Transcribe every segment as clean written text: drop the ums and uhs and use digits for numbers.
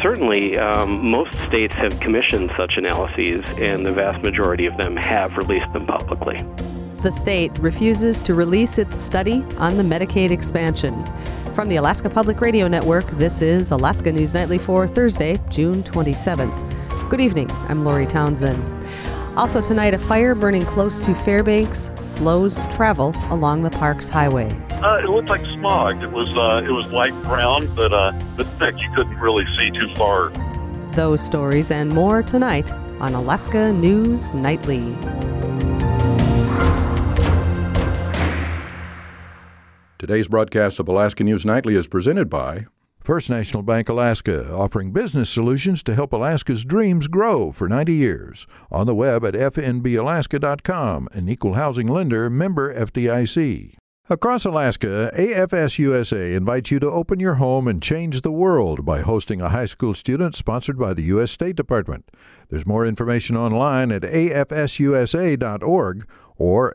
Certainly, most states have commissioned such analyses, and the vast majority of them have released them publicly. The state refuses to release its study on the Medicaid expansion. From the Alaska Public Radio Network, this is Alaska News Nightly for Thursday, June 27th. Good evening, I'm Lori Townsend. Also tonight, a fire burning close to Fairbanks slows travel along the park's highway. It looked like smog. It was light brown, but thick. You couldn't really see too far. Those stories and more tonight on Alaska News Nightly. Today's broadcast of Alaska News Nightly is presented by First National Bank Alaska, offering business solutions to help Alaska's dreams grow for 90 years. On the web at fnbalaska.com, an equal housing lender, member FDIC. Across Alaska, AFS USA invites you to open your home and change the world by hosting a high school student sponsored by the U.S. State Department. There's more information online at afsusa.org or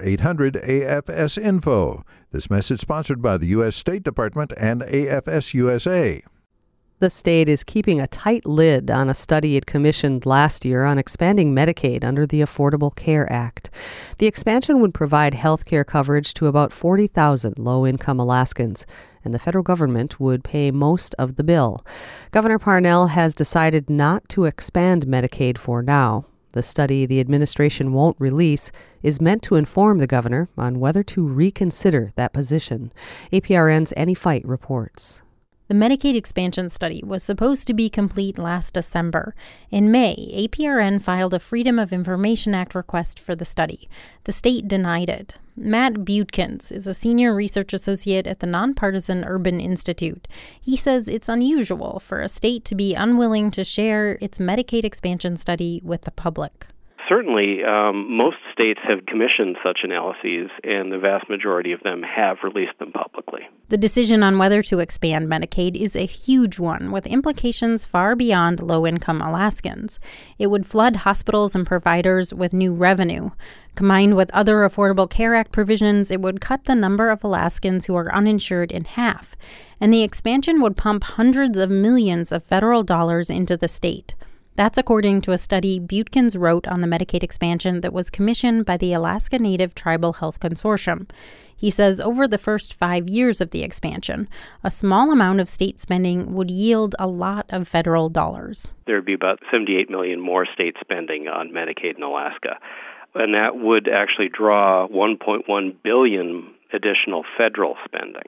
800-AFS-INFO. This message sponsored by the U.S. State Department and AFS USA. The state is keeping a tight lid on a study it commissioned last year on expanding Medicaid under the Affordable Care Act. The expansion would provide health care coverage to about 40,000 low-income Alaskans, and the federal government would pay most of the bill. Governor Parnell has decided not to expand Medicaid for now. The study the administration won't release is meant to inform the governor on whether to reconsider that position. APRN's Annie Fight reports. The Medicaid expansion study was supposed to be complete last December. In May, APRN filed a Freedom of Information Act request for the study. The state denied it. Matt Butkins is a senior research associate at the nonpartisan Urban Institute. He says it's unusual for a state to be unwilling to share its Medicaid expansion study with the public. Certainly, most states have commissioned such analyses, and the vast majority of them have released them publicly. The decision on whether to expand Medicaid is a huge one, with implications far beyond low-income Alaskans. It would flood hospitals and providers with new revenue. Combined with other Affordable Care Act provisions, it would cut the number of Alaskans who are uninsured in half. And the expansion would pump hundreds of millions of federal dollars into the state. That's according to a study Butkins wrote on the Medicaid expansion that was commissioned by the Alaska Native Tribal Health Consortium. He says over the first 5 years of the expansion, a small amount of state spending would yield a lot of federal dollars. There would be about 78 million more state spending on Medicaid in Alaska, and that would actually draw 1.1 billion additional federal spending.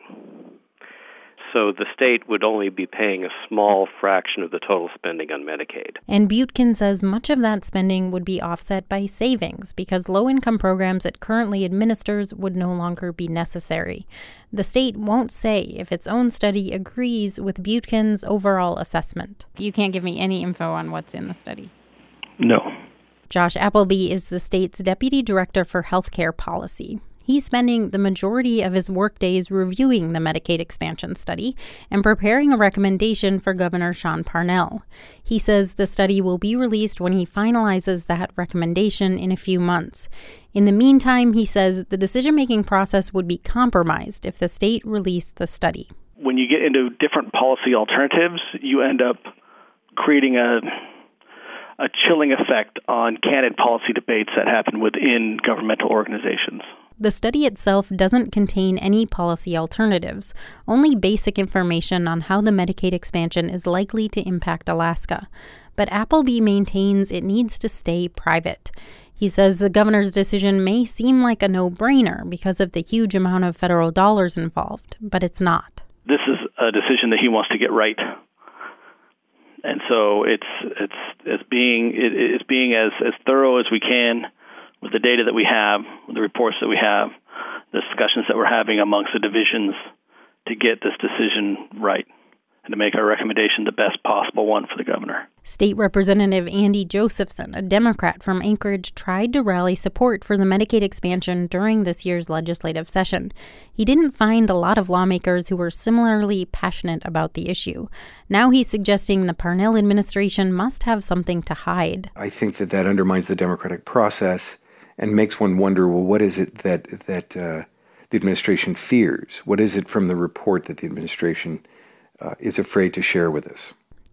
So the state would only be paying a small fraction of the total spending on Medicaid. And Butkin says much of that spending would be offset by savings because low-income programs it currently administers would no longer be necessary. The state won't say if its own study agrees with Butkin's overall assessment. You can't give me any info on what's in the study. No. Josh Appleby is the state's deputy director for healthcare policy. He's spending the majority of his workdays reviewing the Medicaid expansion study and preparing a recommendation for Governor Sean Parnell. He says the study will be released when he finalizes that recommendation in a few months. In the meantime, he says the decision-making process would be compromised if the state released the study. When you get into different policy alternatives, you end up creating a chilling effect on candid policy debates that happen within governmental organizations. The study itself doesn't contain any policy alternatives, only basic information on how the Medicaid expansion is likely to impact Alaska. But Appleby maintains it needs to stay private. He says the governor's decision may seem like a no-brainer because of the huge amount of federal dollars involved, but it's not. This is a decision that he wants to get right. And so it's being as thorough as we can with the data that we have, with the reports that we have, the discussions that we're having amongst the divisions to get this decision right and to make our recommendation the best possible one for the governor. State Representative Andy Josephson, a Democrat from Anchorage, tried to rally support for the Medicaid expansion during this year's legislative session. He didn't find a lot of lawmakers who were similarly passionate about the issue. Now he's suggesting the Parnell administration must have something to hide. I think that undermines the democratic process and makes one wonder, well, what is it that the administration fears? What is it from the report that the administration is afraid to share with us?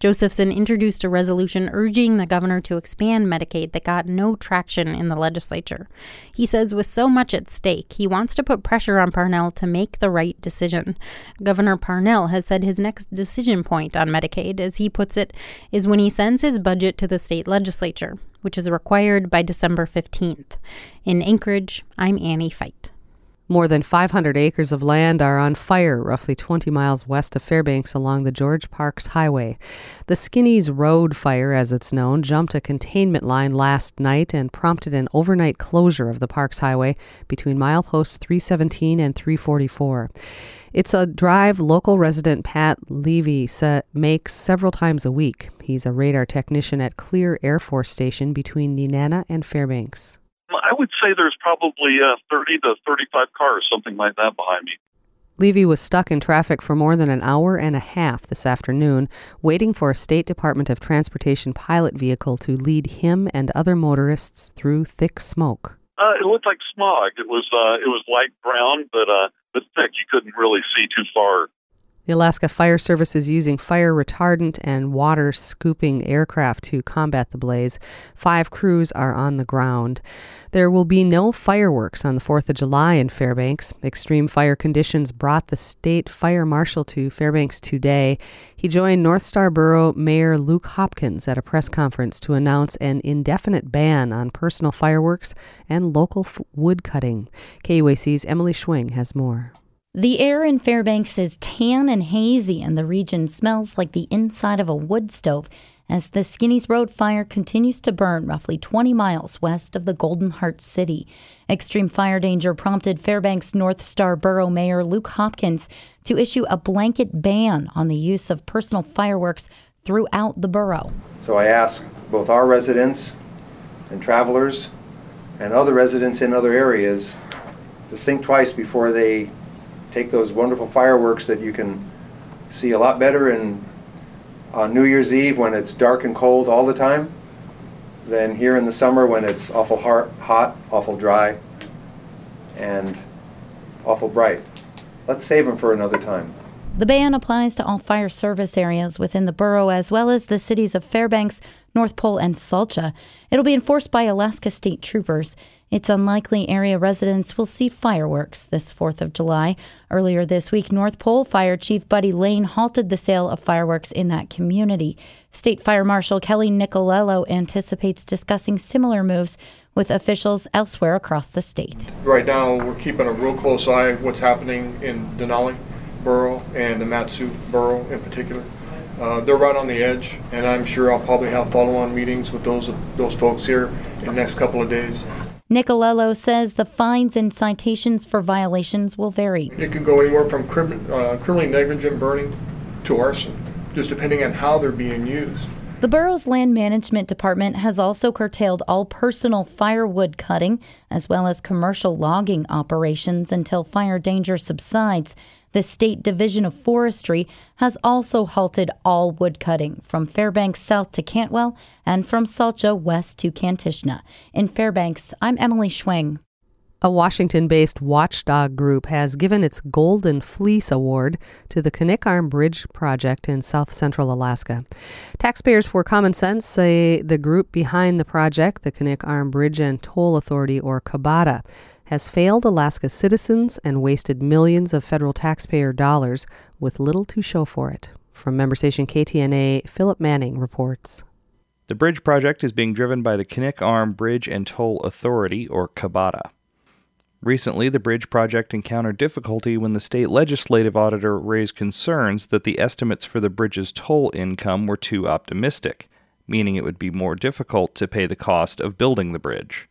Josephson introduced a resolution urging the governor to expand Medicaid that got no traction in the legislature. He says with so much at stake, he wants to put pressure on Parnell to make the right decision. Governor Parnell has said his next decision point on Medicaid, as he puts it, is when he sends his budget to the state legislature, which is required by December 15th. In Anchorage, I'm Annie Feit. More than 500 acres of land are on fire roughly 20 miles west of Fairbanks along the George Parks Highway. The Skinnies Road fire, as it's known, jumped a containment line last night and prompted an overnight closure of the Parks Highway between mileposts 317 and 344. It's a drive local resident Pat Levy makes several times a week. He's a radar technician at Clear Air Force Station between Nenana and Fairbanks. I would say there's probably 30 to 35 cars, something like that, behind me. Levy was stuck in traffic for more than an hour and a half this afternoon, waiting for a State Department of Transportation pilot vehicle to lead him and other motorists through thick smoke. It looked like smog. It was light brown, but thick. You couldn't really see too far. The Alaska Fire Service is using fire retardant and water scooping aircraft to combat the blaze. 5 crews are on the ground. There will be no fireworks on the 4th of July in Fairbanks. Extreme fire conditions brought the state fire marshal to Fairbanks today. He joined North Star Borough Mayor Luke Hopkins at a press conference to announce an indefinite ban on personal fireworks and local wood cutting. KUAC's Emily Schwing has more. The air in Fairbanks is tan and hazy, and the region smells like the inside of a wood stove as the Skinnies Road fire continues to burn roughly 20 miles west of the Golden Heart City. Extreme fire danger prompted Fairbanks North Star Borough Mayor Luke Hopkins to issue a blanket ban on the use of personal fireworks throughout the borough. So I ask both our residents and travelers and other residents in other areas to think twice before they take those wonderful fireworks that you can see a lot better on New Year's Eve when it's dark and cold all the time than here in the summer when it's awful hot, awful dry, and awful bright. Let's save them for another time. The ban applies to all fire service areas within the borough as well as the cities of Fairbanks, North Pole, and Salcha. It'll be enforced by Alaska State Troopers. It's unlikely area residents will see fireworks this 4th of July. Earlier this week, North Pole Fire Chief Buddy Lane halted the sale of fireworks in that community. State Fire Marshal Kelly Nicolello anticipates discussing similar moves with officials elsewhere across the state. Right now, we're keeping a real close eye on what's happening in Denali Borough and the Mat-Su Borough in particular. They're right on the edge, and I'm sure I'll probably have follow-on meetings with those folks here in the next couple of days. Nicolello says the fines and citations for violations will vary. It can go anywhere from criminally negligent burning to arson, just depending on how they're being used. The borough's land management department has also curtailed all personal firewood cutting as well as commercial logging operations until fire danger subsides. The State Division of Forestry has also halted all wood cutting from Fairbanks south to Cantwell and from Salcha west to Kantishna. In Fairbanks, I'm Emily Schwing. A Washington-based watchdog group has given its Golden Fleece Award to the Knik Arm Bridge project in south-central Alaska. Taxpayers for Common Sense say the group behind the project, the Knik Arm Bridge and Toll Authority, or KABATA, has failed Alaska citizens and wasted millions of federal taxpayer dollars with little to show for it. From member station KTNA, Philip Manning reports. The bridge project is being driven by the Knik Arm Bridge and Toll Authority, or KABATA. Recently, the bridge project encountered difficulty when the state legislative auditor raised concerns that the estimates for the bridge's toll income were too optimistic, meaning it would be more difficult to pay the cost of building the bridge.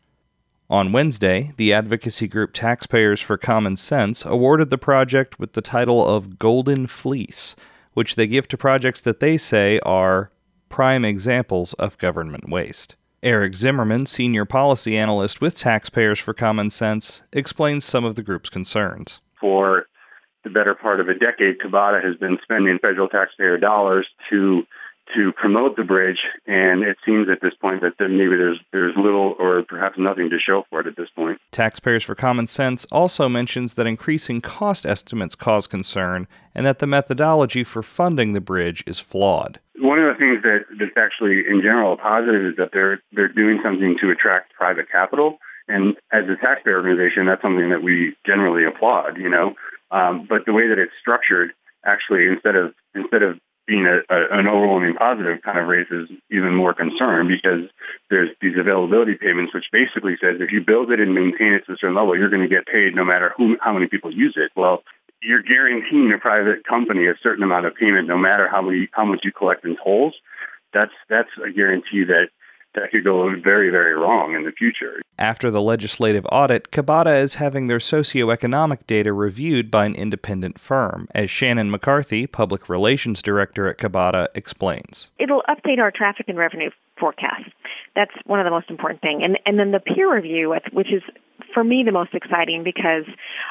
On Wednesday, the advocacy group Taxpayers for Common Sense awarded the project with the title of Golden Fleece, which they give to projects that they say are prime examples of government waste. Eric Zimmerman, senior policy analyst with Taxpayers for Common Sense, explains some of the group's concerns. For the better part of a decade, KABATA has been spending federal taxpayer dollars to promote the bridge, and it seems at this point that maybe there's little or perhaps nothing to show for it at this point. Taxpayers for Common Sense also mentions that increasing cost estimates cause concern and that the methodology for funding the bridge is flawed. one of the things that's actually in general positive is that they're doing something to attract private capital. And as a taxpayer organization, that's something that we generally applaud, But the way that it's structured, actually, instead of being an overwhelming positive, kind of raises even more concern, because there's these availability payments, which basically says if you build it and maintain it to a certain level, you're going to get paid no matter how many people use it. Well, you're guaranteeing a private company a certain amount of payment no matter how much you collect in tolls. That's a guarantee that could go very, very wrong in the future. After the legislative audit, Cabada is having their socioeconomic data reviewed by an independent firm, as Shannon McCarthy, Public Relations Director at Cabada, explains. It'll update our traffic and revenue forecast. That's one of the most important things. And then the peer review, which is, for me, the most exciting, because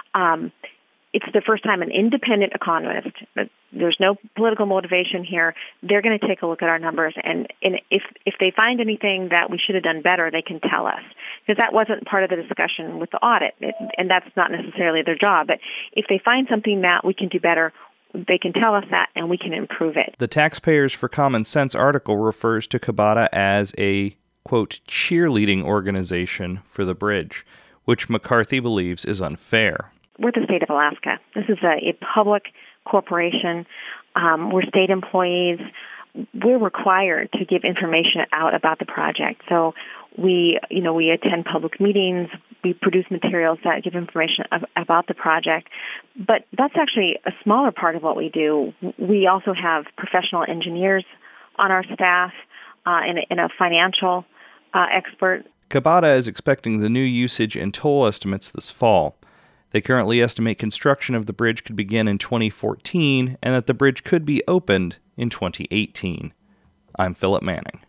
it's the first time an independent economist, there's no political motivation here, they're going to take a look at our numbers, and if they find anything that we should have done better, they can tell us. Because that wasn't part of the discussion with the audit, and that's not necessarily their job. But if they find something that we can do better, they can tell us that, and we can improve it. The Taxpayers for Common Sense article refers to Cabada as a, quote, cheerleading organization for the bridge, which McCarthy believes is unfair. We're the state of Alaska. This is a public corporation. We're state employees. We're required to give information out about the project. So we attend public meetings. We produce materials that give information about the project. But that's actually a smaller part of what we do. We also have professional engineers on our staff and a financial expert. Cabada is expecting the new usage and toll estimates this fall. They currently estimate construction of the bridge could begin in 2014 and that the bridge could be opened in 2018. I'm Philip Manning.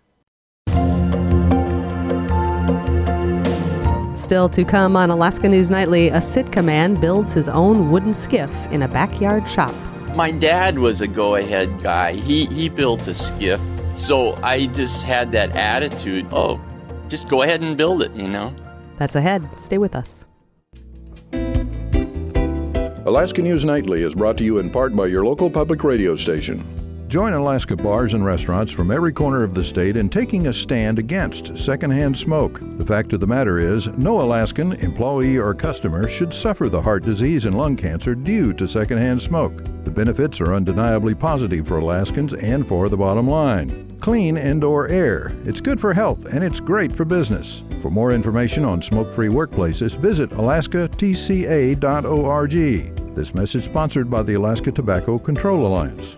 Still to come on Alaska News Nightly, a Sitka man builds his own wooden skiff in a backyard shop. My dad was a go-ahead guy. He built a skiff, so I just had that attitude, just go ahead and build it, That's ahead. Stay with us. Alaska News Nightly is brought to you in part by your local public radio station. Join Alaska bars and restaurants from every corner of the state in taking a stand against secondhand smoke. The fact of the matter is, no Alaskan employee or customer should suffer the heart disease and lung cancer due to secondhand smoke. The benefits are undeniably positive for Alaskans and for the bottom line. Clean indoor air. It's good for health and it's great for business. For more information on smoke-free workplaces, visit alaskatca.org. This message sponsored by the Alaska Tobacco Control Alliance.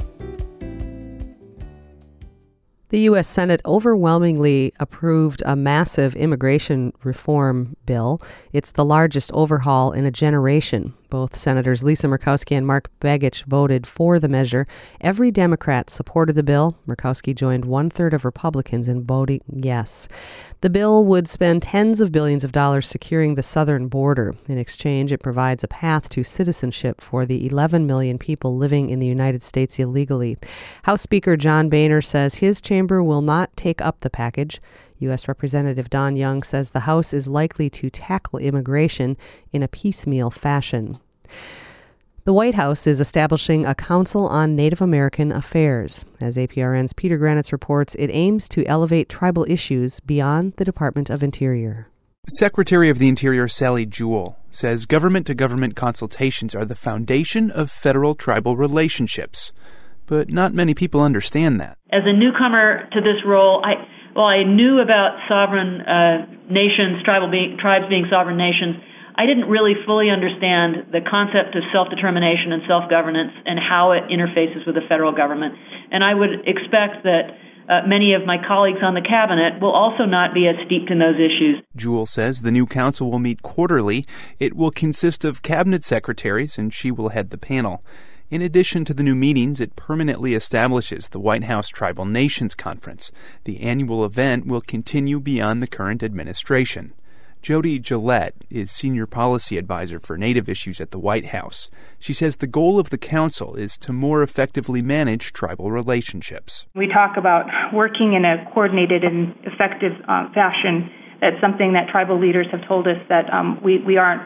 The U.S. Senate overwhelmingly approved a massive immigration reform bill. It's the largest overhaul in a generation. Both Senators Lisa Murkowski and Mark Begich voted for the measure. Every Democrat supported the bill. Murkowski joined 1/3 of Republicans in voting yes. The bill would spend tens of billions of dollars securing the southern border. In exchange, it provides a path to citizenship for the 11 million people living in the United States illegally. House Speaker John Boehner says his chamber will not take up the package. U.S. Representative Don Young says the House is likely to tackle immigration in a piecemeal fashion. The White House is establishing a Council on Native American Affairs. As APRN's Peter Granitz reports, it aims to elevate tribal issues beyond the Department of Interior. Secretary of the Interior Sally Jewell says government-to-government consultations are the foundation of federal tribal relationships. But not many people understand that. As a newcomer to this role, I knew about sovereign nations, tribes being sovereign nations. I didn't really fully understand the concept of self-determination and self-governance and how it interfaces with the federal government. And I would expect that many of my colleagues on the cabinet will also not be as steeped in those issues. Jewell says the new council will meet quarterly. It will consist of cabinet secretaries, and she will head the panel. In addition to the new meetings, it permanently establishes the White House Tribal Nations Conference. The annual event will continue beyond the current administration. Jody Gillette is Senior Policy Advisor for Native Issues at the White House. She says the goal of the council is to more effectively manage tribal relationships. We talk about working in a coordinated and effective fashion. That's something that tribal leaders have told us that we aren't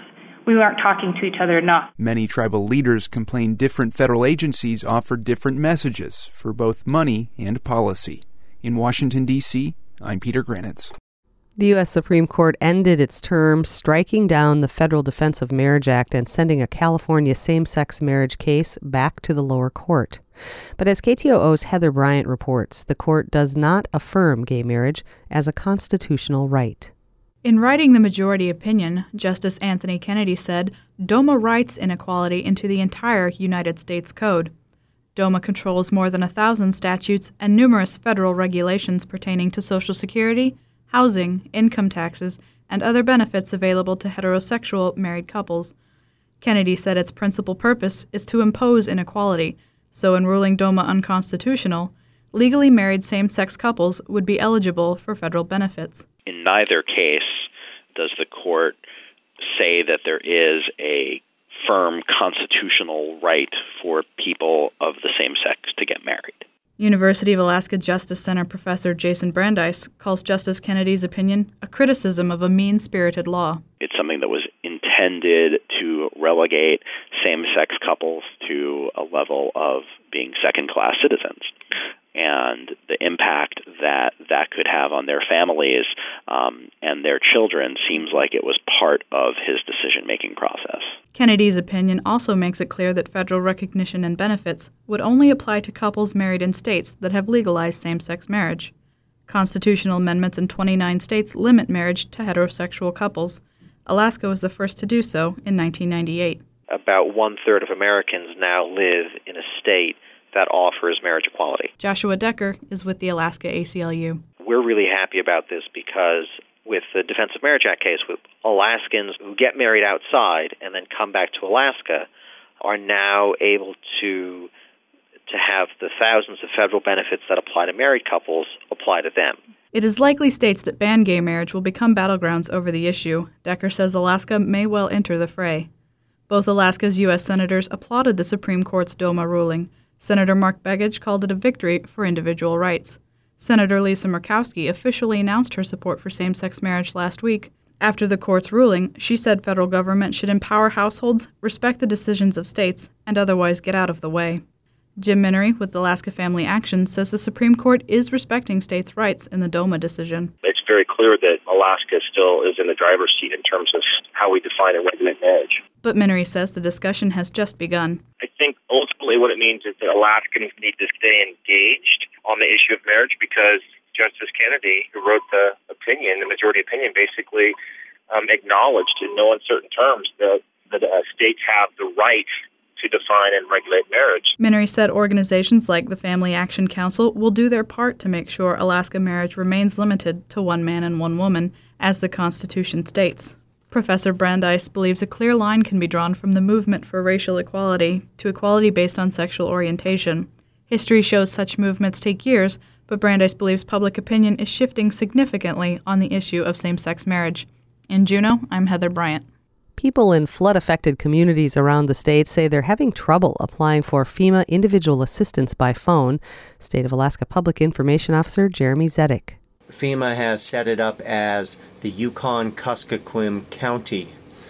we weren't talking to each other enough. Many tribal leaders complain different federal agencies offer different messages for both money and policy. In Washington, D.C., I'm Peter Granitz. The U.S. Supreme Court ended its term, striking down the Federal Defense of Marriage Act and sending a California same-sex marriage case back to the lower court. But as KTOO's Heather Bryant reports, the court does not affirm gay marriage as a constitutional right. In writing the majority opinion, Justice Anthony Kennedy said, DOMA writes inequality into the entire United States Code. DOMA controls more than 1,000 statutes and numerous federal regulations pertaining to Social Security, housing, income taxes, and other benefits available to heterosexual married couples. Kennedy said its principal purpose is to impose inequality, so in ruling DOMA unconstitutional, legally married same-sex couples would be eligible for federal benefits. In neither case does the court say that there is a firm constitutional right for people of the same sex to get married. University of Alaska Justice Center professor Jason Brandeis calls Justice Kennedy's opinion a criticism of a mean-spirited law. It's something that was intended to relegate same-sex couples to a level of being second-class citizens. And the impact that that could have on their families and their children seems like it was part of his decision-making process. Kennedy's opinion also makes it clear that federal recognition and benefits would only apply to couples married in states that have legalized same-sex marriage. Constitutional amendments in 29 states limit marriage to heterosexual couples. Alaska was the first to do so in 1998. About one-third of Americans now live in a state that offers marriage equality. Joshua Decker is with the Alaska ACLU. We're really happy about this because with the Defense of Marriage Act case, with Alaskans who get married outside and then come back to Alaska are now able to have the thousands of federal benefits that apply to married couples apply to them. It is likely states that ban gay marriage will become battlegrounds over the issue. Decker says Alaska may well enter the fray. Both Alaska's U.S. senators applauded the Supreme Court's DOMA ruling. Senator Mark Begich called it a victory for individual rights. Senator Lisa Murkowski officially announced her support for same-sex marriage last week. After the court's ruling, she said federal government should empower households, respect the decisions of states, and otherwise get out of the way. Jim Minery with Alaska Family Action says the Supreme Court is respecting states' rights in the DOMA decision. It's very clear that Alaska still is in the driver's seat in terms of how we define and regulate marriage. But Minery says the discussion has just begun. I think ultimately what it means is that Alaskans need to stay engaged on the issue of marriage because Justice Kennedy, who wrote the opinion, the majority opinion, basically acknowledged in no uncertain terms that states have the right to define and regulate marriage. Minery said organizations like the Family Action Council will do their part to make sure Alaska marriage remains limited to one man and one woman, as the Constitution states. Professor Brandeis believes a clear line can be drawn from the movement for racial equality to equality based on sexual orientation. History shows such movements take years, but Brandeis believes public opinion is shifting significantly on the issue of same-sex marriage. In Juneau, I'm Heather Bryant. People in flood-affected communities around the state say they're having trouble applying for FEMA individual assistance by phone. State of Alaska Public Information Officer Jeremy Zedek. FEMA has set it up as the Yukon-Kuskokwim County.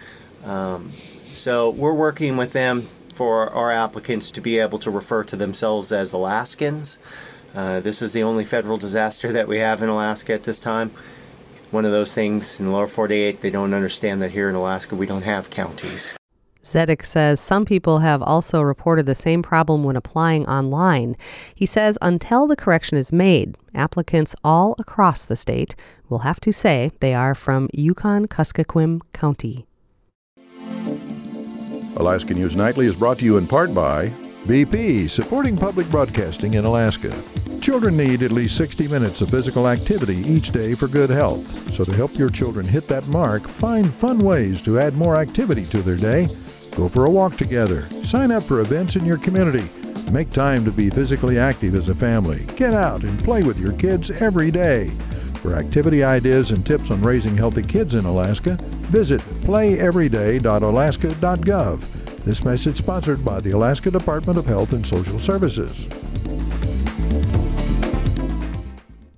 So we're working with them for our applicants to be able to refer to themselves as Alaskans. This is the only federal disaster that we have in Alaska at this time. One of those things in the lower 48, they don't understand that here in Alaska we don't have counties. Zedek says some people have also reported the same problem when applying online. He says until the correction is made, applicants all across the state will have to say they are from Yukon-Kuskokwim County. Alaska News Nightly is brought to you in part by BP, supporting public broadcasting in Alaska. Children need at least 60 minutes of physical activity each day for good health. So to help your children hit that mark, find fun ways to add more activity to their day. Go for a walk together. Sign up for events in your community. Make time to be physically active as a family. Get out and play with your kids every day. For activity ideas and tips on raising healthy kids in Alaska, visit playeveryday.alaska.gov. This message sponsored by the Alaska Department of Health and Social Services.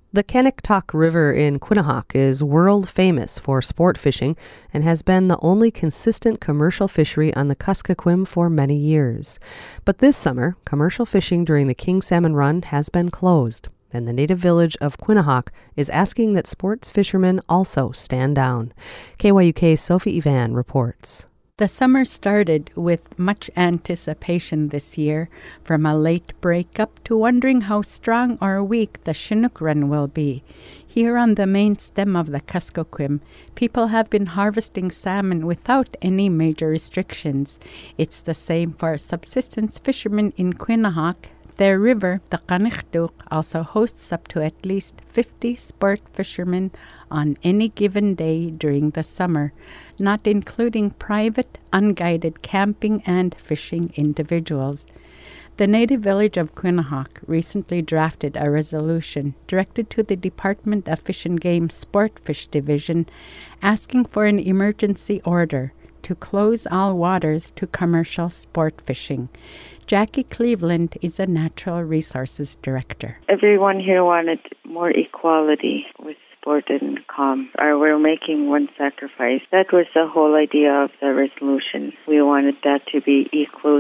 The Kennecott River in Quinnahock is world famous for sport fishing and has been the only consistent commercial fishery on the Kuskokwim for many years. But this summer, commercial fishing during the king salmon run has been closed, and the native village of Quinnahock is asking that sports fishermen also stand down. KYUK's Sophie Ivan reports. The summer started with much anticipation this year, from a late breakup to wondering how strong or weak the Chinook run will be. Here on the main stem of the Kuskokwim, people have been harvesting salmon without any major restrictions. It's the same for subsistence fishermen in Quinnahock. Their river, the Qaniqtuq, also hosts up to at least 50 sport fishermen on any given day during the summer, not including private, unguided camping and fishing individuals. The native village of Quinnahock recently drafted a resolution directed to the Department of Fish and Game Sport Fish Division asking for an emergency order to close all waters to commercial sport fishing. Jackie Cleveland is a Natural Resources Director. Everyone here wanted more equality with sport and calm. We're making one sacrifice. That was the whole idea of the resolution. We wanted that to be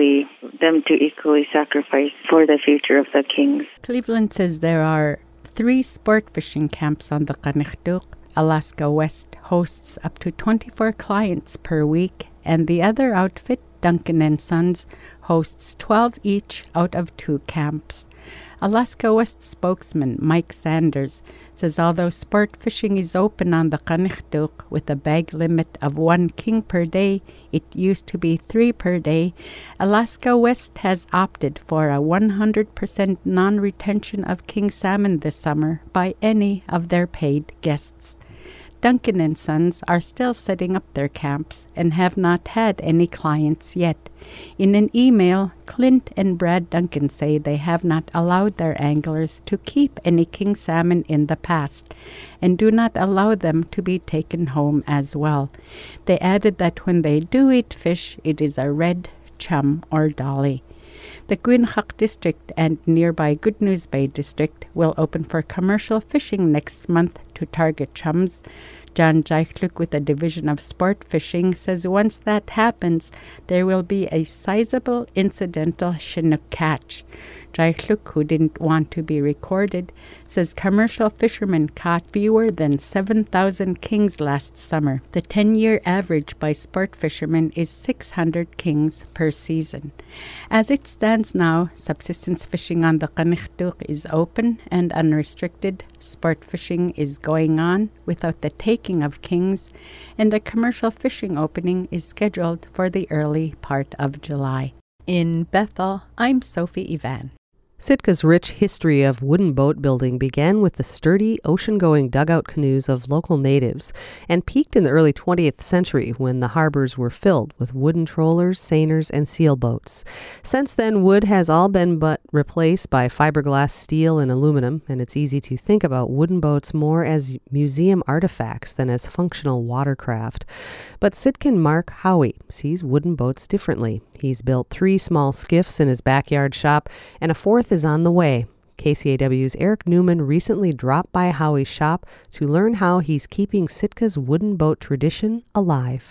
them to equally sacrifice for the future of the kings. Cleveland says there are 3 sport fishing camps on the Qaniqtuq. Alaska West hosts up to 24 clients per week, and the other outfit, Duncan & Sons, hosts 12 each out of 2 camps. Alaska West spokesman Mike Sanders says although sport fishing is open on the Qaniqtuq with a bag limit of 1 king per day, it used to be 3 per day, Alaska West has opted for a 100% non-retention of king salmon this summer by any of their paid guests. Duncan & Sons are still setting up their camps and have not had any clients yet. In an email, Clint and Brad Duncan say they have not allowed their anglers to keep any king salmon in the past and do not allow them to be taken home as well. They added that when they do eat fish, it is a red, chum, or dolly. The Quinnahock District and nearby Good News Bay District will open for commercial fishing next month to target chums. John Jaikluk with the Division of Sport Fishing says once that happens, there will be a sizable incidental Chinook catch. Jaikluk, who didn't want to be recorded, says commercial fishermen caught fewer than 7,000 kings last summer. The 10-year average by sport fishermen is 600 kings per season. As it stands now, subsistence fishing on the Qaniqtuq is open and unrestricted. Sport fishing is going on without the taking of kings, and a commercial fishing opening is scheduled for the early part of July. In Bethel, I'm Sophie Ivan. Sitka's rich history of wooden boat building began with the sturdy, ocean-going dugout canoes of local natives and peaked in the early 20th century when the harbors were filled with wooden trollers, seiners, and sailboats. Since then, wood has all been but replaced by fiberglass, steel, and aluminum, and it's easy to think about wooden boats more as museum artifacts than as functional watercraft. But Sitkan Mark Howie sees wooden boats differently. He's built 3 small skiffs in his backyard shop, and a 4th is on the way. KCAW's Eric Newman recently dropped by Howie's shop to learn how he's keeping Sitka's wooden boat tradition alive.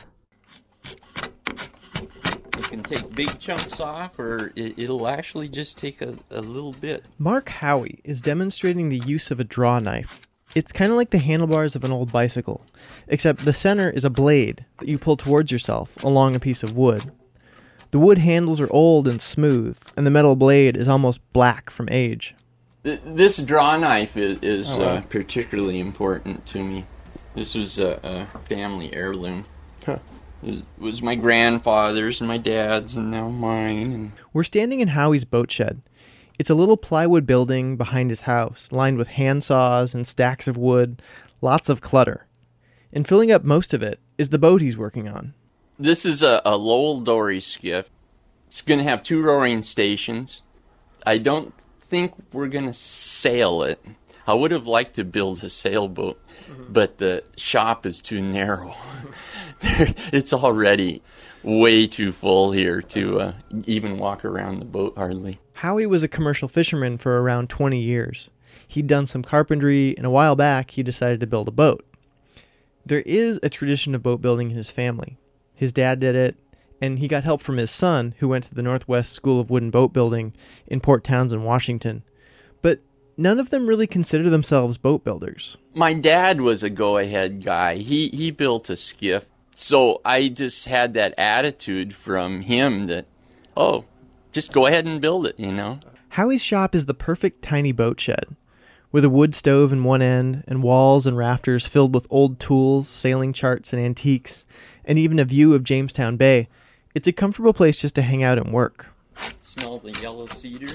You can take big chunks off, or it'll actually just take a little bit. Mark Howie is demonstrating the use of a draw knife. It's kind of like the handlebars of an old bicycle, except the center is a blade that you pull towards yourself along a piece of wood. The wood handles are old and smooth, and the metal blade is almost black from age. This draw knife is particularly important to me. This was a family heirloom. Huh. It was my grandfather's and my dad's and now mine. We're standing in Howie's boat shed. It's a little plywood building behind his house, lined with handsaws and stacks of wood, lots of clutter. And filling up most of it is the boat he's working on. This is a Lowell dory skiff. It's going to have 2 rowing stations. I don't think we're going to sail it. I would have liked to build a sailboat, but the shop is too narrow. It's already way too full here to even walk around the boat hardly. Howie was a commercial fisherman for around 20 years. He'd done some carpentry, and a while back he decided to build a boat. There is a tradition of boat building in his family. His dad did it, and he got help from his son, who went to the Northwest School of Wooden Boat Building in Port Townsend, Washington. But none of them really consider themselves boat builders. My dad was a go-ahead guy. He built a skiff. So I just had that attitude from him that, oh, just go ahead and build it, you know. Howie's shop is the perfect tiny boat shed, with a wood stove in one end and walls and rafters filled with old tools, sailing charts and antiques, and even a view of Jamestown Bay. It's a comfortable place just to hang out and work. Smell the yellow cedar.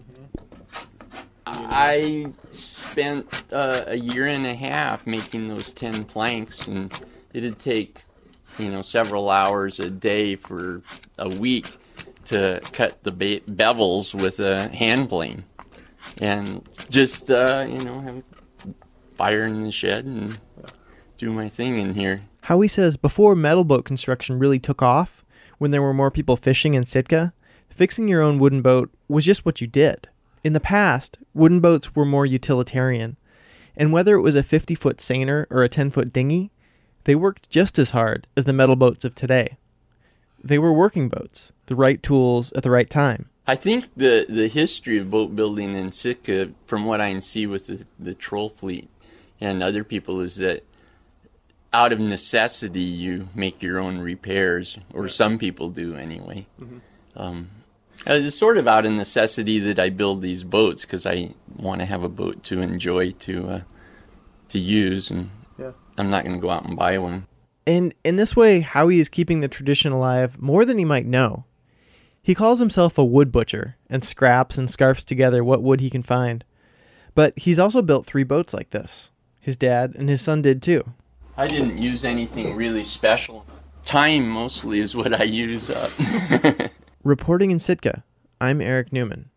I spent a year and a half making those 10 planks, and it'd take, several hours a day for a week to cut the bevels with a hand plane. And just, have fire in the shed and do my thing in here. Howie says before metal boat construction really took off, when there were more people fishing in Sitka, fixing your own wooden boat was just what you did. In the past, wooden boats were more utilitarian, and whether it was a 50-foot seiner or a 10-foot dinghy, they worked just as hard as the metal boats of today. They were working boats, the right tools at the right time. I think the history of boat building in Sitka, from what I can see with the troll fleet and other people, is that out of necessity you make your own repairs, or some people do anyway. Mm-hmm. It's sort of out of necessity that I build these boats, because I want to have a boat to enjoy, to use, and I'm not going to go out and buy one. And in this way, Howie is keeping the tradition alive more than he might know. He calls himself a wood butcher and scraps and scarfs together what wood he can find. But he's also built 3 boats like this. His dad and his son did too. I didn't use anything really special. Time mostly is what I use up. Reporting in Sitka, I'm Eric Newman.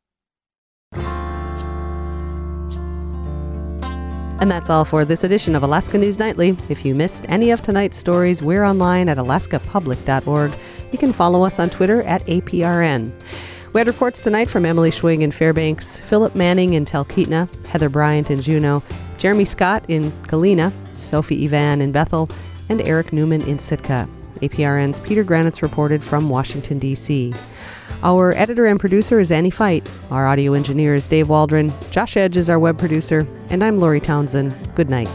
And that's all for this edition of Alaska News Nightly. If you missed any of tonight's stories, we're online at alaskapublic.org. You can follow us on Twitter at APRN. We had reports tonight from Emily Schwing in Fairbanks, Philip Manning in Talkeetna, Heather Bryant in Juneau, Jeremy Scott in Galena, Sophie Ivan in Bethel, and Eric Newman in Sitka. APRN's Peter Granitz reported from Washington, D.C. Our editor and producer is Annie Fight. Our audio engineer is Dave Waldron. Josh Edge is our web producer. And I'm Lori Townsend. Good night.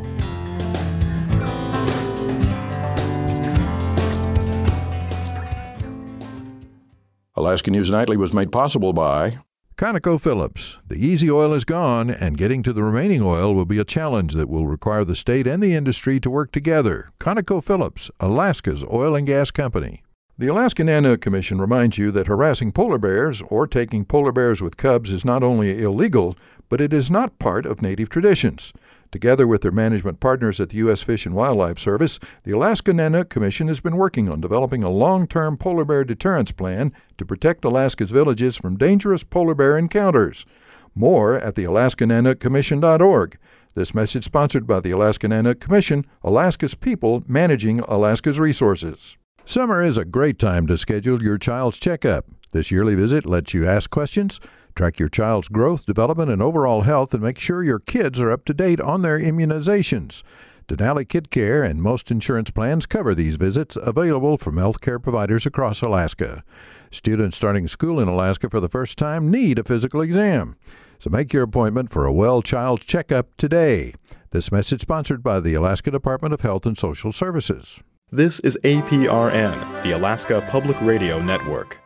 Alaska News Nightly was made possible by ConocoPhillips. The easy oil is gone, and getting to the remaining oil will be a challenge that will require the state and the industry to work together. ConocoPhillips, Alaska's oil and gas company. The Alaska Nanook Commission reminds you that harassing polar bears or taking polar bears with cubs is not only illegal, but it is not part of native traditions. Together with their management partners at the U.S. Fish and Wildlife Service, the Alaska Nanook Commission has been working on developing a long-term polar bear deterrence plan to protect Alaska's villages from dangerous polar bear encounters. More at the AlaskaNanookCommission.org. This message sponsored by the Alaska Nanook Commission, Alaska's people managing Alaska's resources. Summer is a great time to schedule your child's checkup. This yearly visit lets you ask questions, track your child's growth, development, and overall health, and make sure your kids are up to date on their immunizations. Denali Kid Care and most insurance plans cover these visits, available from healthcare providers across Alaska. Students starting school in Alaska for the first time need a physical exam. So make your appointment for a well child checkup today. This message sponsored by the Alaska Department of Health and Social Services. This is APRN, the Alaska Public Radio Network.